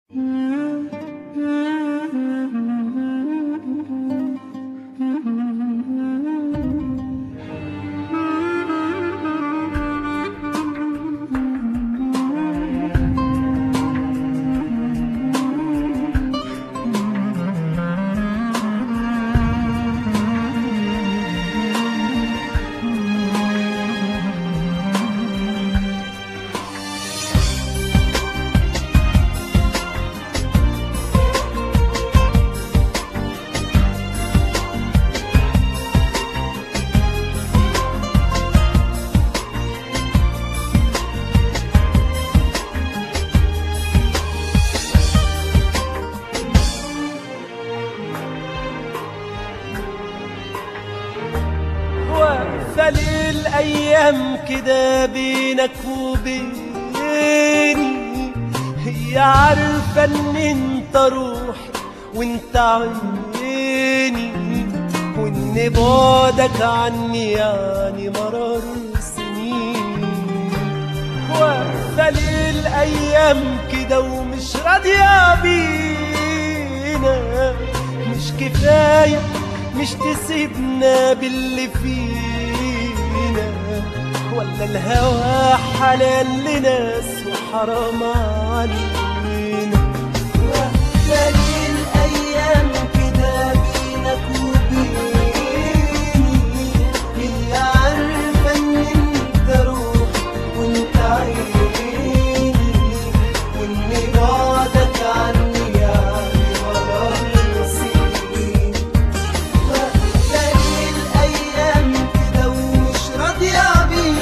واقفة للأيام كده بينك وبيني، هي عارفة ان انت روحي وانت عيني، وان بعدك عني يعني مرار سنين. واقفة للأيام كده ومش راضية بينا، مش كفاية مش تسيبنا باللي فينا، ولا الهوى حلال لناس وحرام علينا. واقفة للأيام كده بينك وبيني، هي عارفة إن أنت روحي وأنت عيني، وإن بعدك عني يعني مرار سنين. واقفة للأيام كده ومش راضية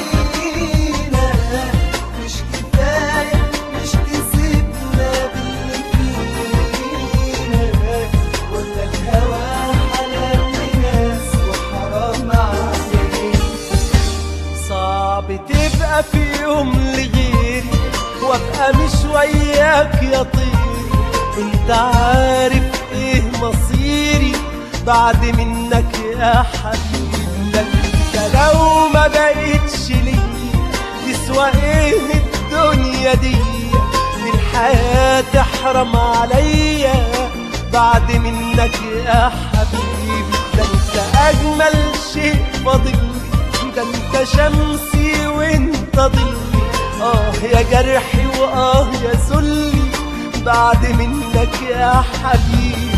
بينا، مش كفاية مش تسيبنا باللي فينا، ولا الهوى حلال لناس وحرام علينا. صعب تبقى في يوم لغيري وابقى مش وياك يا طيري، انت عارف ايه مصيري بعد منك يا حبيبي. ده انت لو ما بقيتش لي تسوى ايه الدنيا دي الحياة تحرم عليا بعد منك يا حبيبي. ده انت اجمل شيء فاضلي، ده انت شمسي وانت ضلي، يا جرحي يا ذلي بعد منك يا حبيبي.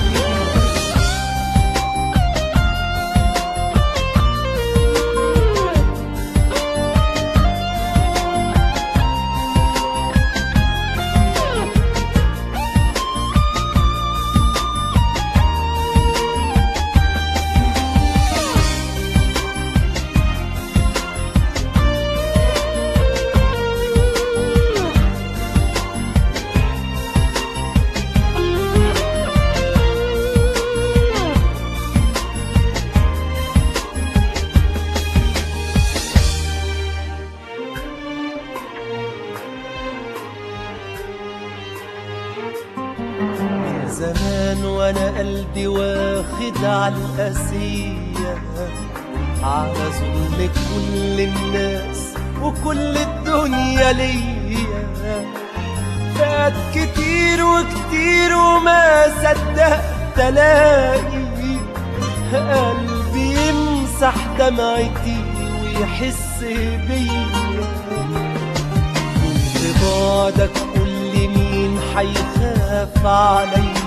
زمان وانا قلبي واخد على القاسية، على ظلم كل الناس وكل الدنيا ليا. فات كتير وكتير وما صدقت الاقي قلبي يمسح دمعتي ويحس بيا. كنت بعدك قول مين حيخاف عليا،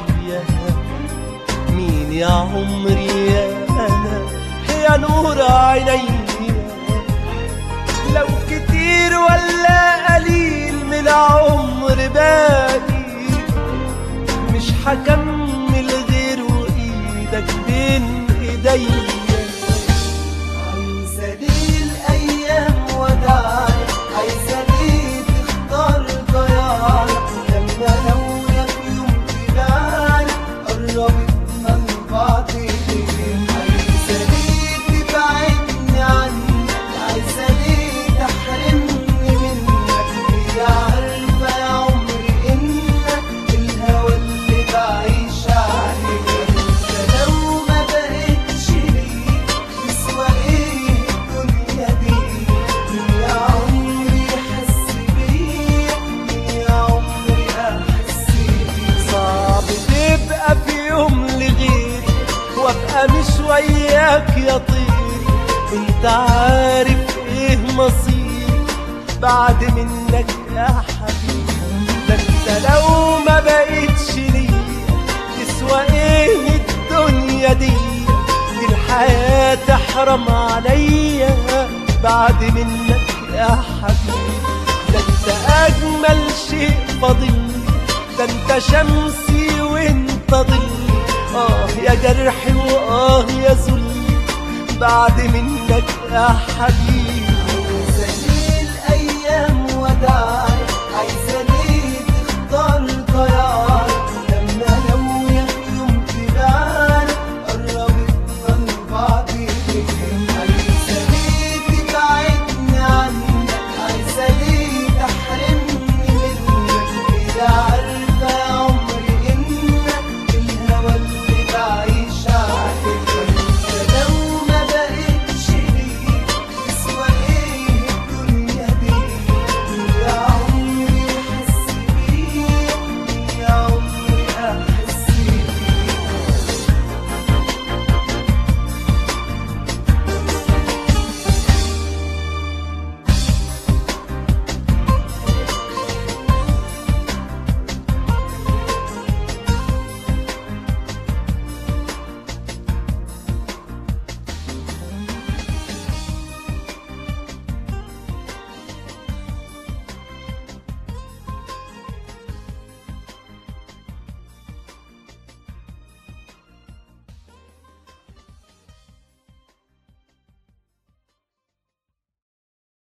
مين يا عمري يا أنا يا نور عيني. لو كتير ولا قليل من العمر باقي، مش هكمل غير وإيدك بين إيديا. عايزة ليه الأيام وداعي، عايزة ليه تختار ضياعي، لما لولا في يوم تبعد قربتنا لبعض ليه. عايزة ليه تبعدني عنك، عايزة ليه تحرمني منك، هي عارفة يا عمري إني يا طيري، انت عارف ايه مصيري بعد منك يا حبيبي. ده انت لو ما بقيتش ليا تسوى ايه الدنيا دي الحياة تحرم عليا بعد منك يا حبيبي. ده انت اجمل شيء فاضلي، ده انت شمسي وانت ظلي، يا جرحي يا ذلي بعد منك يا حبيبي. زي الايام وداع